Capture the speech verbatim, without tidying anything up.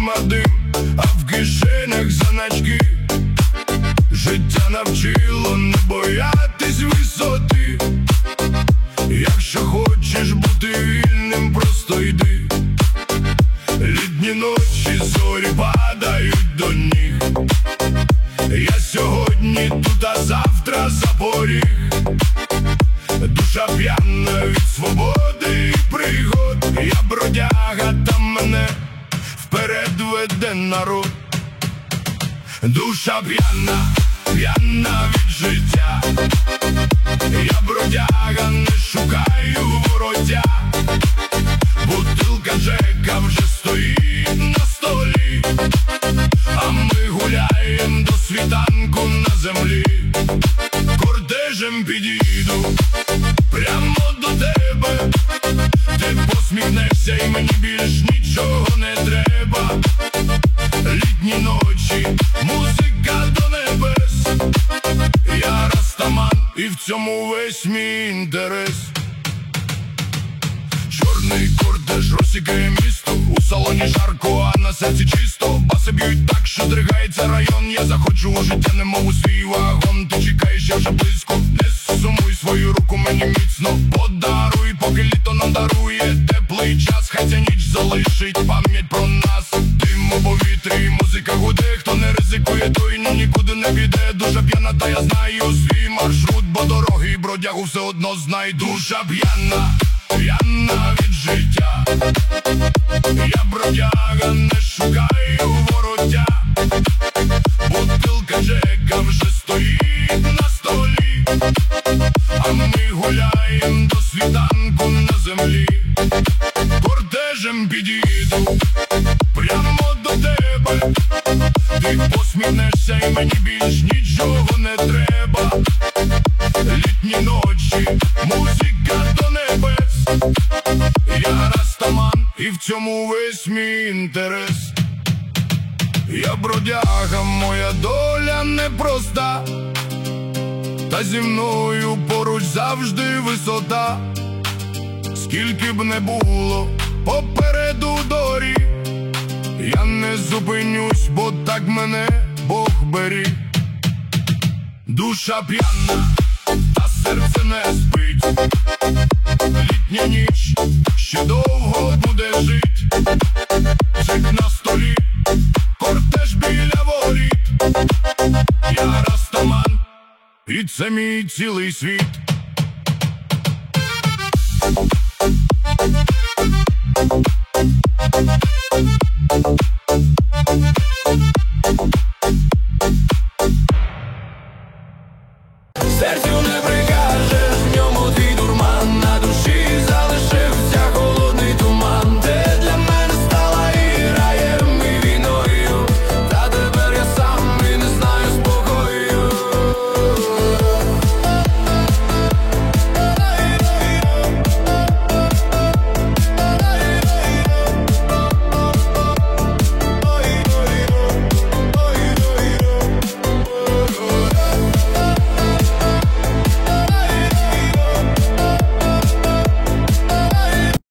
очима дим, а в кишенях заначки. Життя навчило не боятись висоти. Якщо хочеш бути вільним, просто йди. Літні ночі, зорі падають до ніг. Я сьогодні тут, а завтра за поріг. Душа п'яна від свободи і пригод. Я бродяга, там мене вперед веде народ. Душа п'яна, п'яна від життя. Я бродяга, не шукаю вороття. Бутилка Джека вже стоїть на столі, а ми гуляєм до світанку на землі. Кортежем підійду прямо до тебе. Ти посміхнешся і мені більш нічого не треба. Літні ночі, музика до небес. Я растаман, і в цьому весь мій інтерес. Чорний кортеж розсікає місто. У салоні жарко, а на серці чисто. Баси б'ють так, що дригається район. Я заходжу у життя, немов у свій вагон. Ти чекаєш, я вже близько. Не сумуй, свою руку мені міцно подаруй, поки літо нам дарує теплий час. Хай ця ніч залишить пам'ять про нас. Дим у повітрі, музика гуде. Хто не ризикує, той ну нікуди не піде. Душа п'яна, та я знаю свій маршрут, бо дороги і бродягу все одно знай. Душа п'яна, п'яна від життя. Я бродяга, не шукаю вороття. Бутилка Джека вже стоїть на столі, а ми гуляєм до світанку на землі. Кортежем підійду прямо до тебе. Ти посміхнешся і мені більш нічого не треба. Літні ночі, музика до небес. Я растаман, і в цьому весь мій інтерес. Я бродяга, моя доля непроста, та зі мною поруч завжди висота. Скільки б не було попереду доріг, я не зупинюсь, бо так мене Бог беріг. Душа п'яна, та серце не спить. Літня ніч ще довго буде жить. Жить на столі, кортеж біля воріт. Я растаман, і це мій цілий світ.